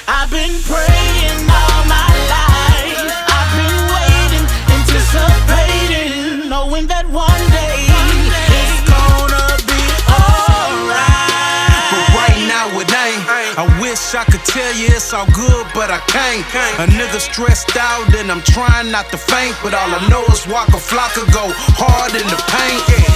I've been praying all my life. I've been waiting, anticipating, knowing that one day it's gonna be alright. But right now it ain't. I wish I could tell you it's all good, but I can't. A nigga stressed out and I'm trying not to faint, but all I know is Waka Flocka go hard in the paint.